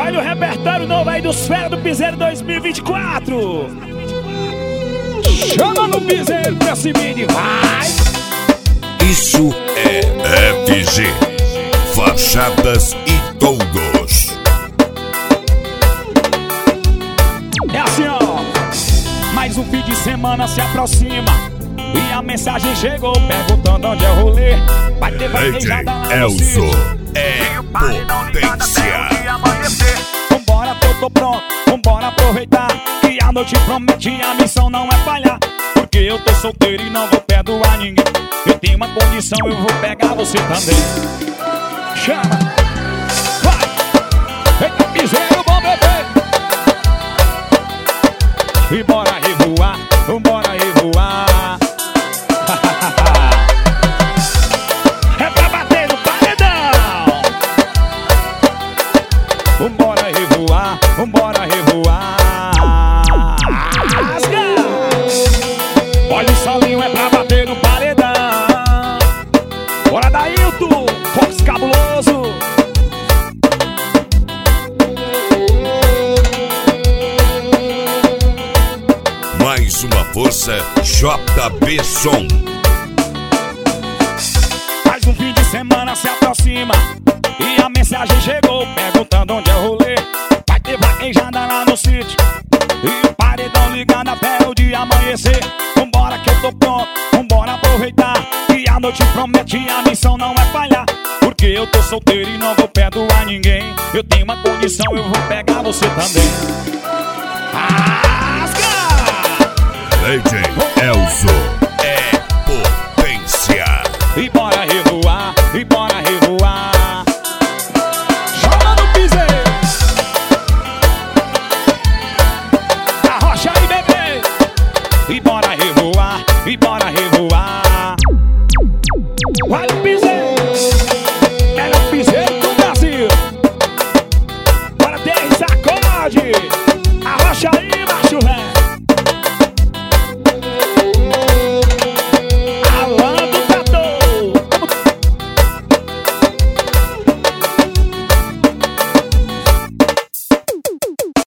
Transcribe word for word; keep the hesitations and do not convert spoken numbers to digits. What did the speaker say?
Vai no repertório novo aí dos Fera do Piseiro dois mil e vinte e quatro. Chama no piseiro pra cima e vai. Isso é F G, fachadas e toldos. É assim, ó. Mais um fim de semana se aproxima e a mensagem chegou perguntando onde é o rolê. Vai ter vaquejada lá no Elzo sítio. é potência. Vambora que eu tô pronto, vambora aproveitar que a noite promete e a missão não é falhar. Porque eu tô solteiro e não vou perdoar ninguém. Eu tenho uma condição, eu vou pegar você também. Chama, vai, eita piseiro, bom bebê. E bora revoar, vambora revoar. É pra bater no paredão. Vambora revoar, vambora revoar. Olha o solinho, é pra bater no paredão. Bora Dailton, Fox Cabuloso. Mais uma força, J B Som. Mais um fim de semana se aproxima e a mensagem chegou perguntando onde é o rolê. Vai ter vaquejada lá no sítio e o paredão ligado até o dia amanhecer. Vambora que eu tô pronto, vambora aproveitar que a noite promete e a missão não é falhar. Porque eu tô solteiro e não vou perdoar ninguém. Eu tenho uma condição, eu vou pegar você também. Rasga! D J Elzo é potência. E bora revoar, e bora revoar. Chama no piseiro. Arrocha aí, bebê. E bora revoar.